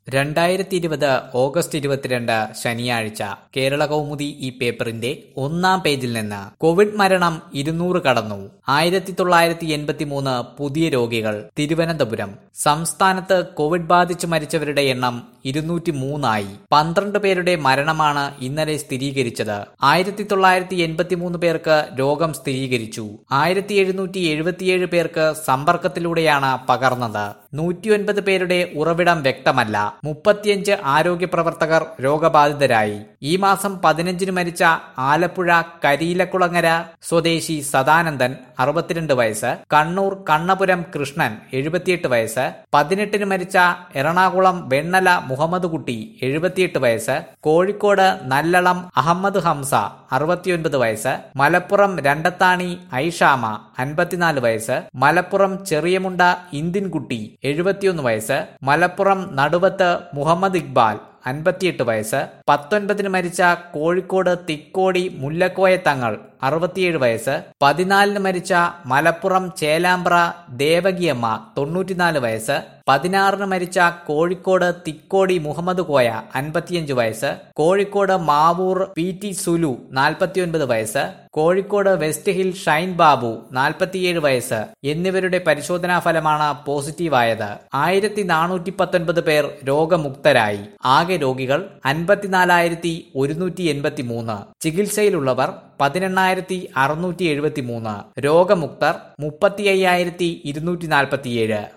2020 August 22 ശനിയാഴ്ച കേരള കൗമുദി ഈ പേപ്പറിന്റെ ഒന്നാം പേജിൽ നിന്ന് കോവിഡ് മരണം 200 കടന്നു. 1983 പുതിയ രോഗികൾ. തിരുവനന്തപുരം. സംസ്ഥാനത്ത് കോവിഡ് ബാധിച്ച് മരിച്ചവരുടെ എണ്ണം 203 ആയി. 12 പേരുടെ മരണമാണ് ഇന്നലെ സ്ഥിരീകരിച്ചത്. 1983 പേർക്ക് രോഗം സ്ഥിരീകരിച്ചു. 1777 പേർക്ക് സമ്പർക്കത്തിലൂടെയാണ് പകർന്നത്. 109 പേരുടെ ഉറവിടം വ്യക്തമല്ല. 35 ആരോഗ്യ പ്രവർത്തകർ രോഗബാധിതരായി. ഈ മാസം 15 മരിച്ച ആലപ്പുഴ കരിയിലക്കുളങ്ങര സ്വദേശി സദാനന്ദൻ 62 വയസ്സ്, കണ്ണൂർ കണ്ണപുരം കൃഷ്ണൻ 78 വയസ്സ്, 18 മരിച്ച എറണാകുളം വെണ്ണല മുഹമ്മദ് കുട്ടി 78 വയസ്സ്, കോഴിക്കോട് നല്ലളം അഹമ്മദ് ഹംസ 69 വയസ്സ്, മലപ്പുറം രണ്ടത്താണി ഐഷാമ 54 വയസ്സ്, മലപ്പുറം ചെറിയമുണ്ട ഇന്ദിൻകുട്ടി 71 വയസ്സ്, മലപ്പുറം നടുവത്ത് മുഹമ്മദ് ഇക്ബാൽ 58 വയസ്സ്, 19 മരിച്ച കോഴിക്കോട് തിക്കോടി മുല്ലക്കോയ തങ്ങൾ 67 വയസ്സ്, 14 മരിച്ച മലപ്പുറം ചേലാമ്പ്ര ദേവകിയമ്മ 94 വയസ്സ്, 16 മരിച്ച കോഴിക്കോട് തിക്കോടി മുഹമ്മദ് കോയ 55 വയസ്സ്, കോഴിക്കോട് മാവൂർ പി ടി സുലു 49 വയസ്സ്, കോഴിക്കോട് വെസ്റ്റ് ഹിൽ ഷൈൻ ബാബു 47 വയസ്സ് എന്നിവരുടെ പരിശോധനാ ഫലമാണ് പോസിറ്റീവായത്. 1419 പേർ രോഗമുക്തരായി. ആകെ രോഗികൾ 54,183. ചികിത്സയിലുള്ളവർ 18,673. രോഗമുക്തർ 35,247.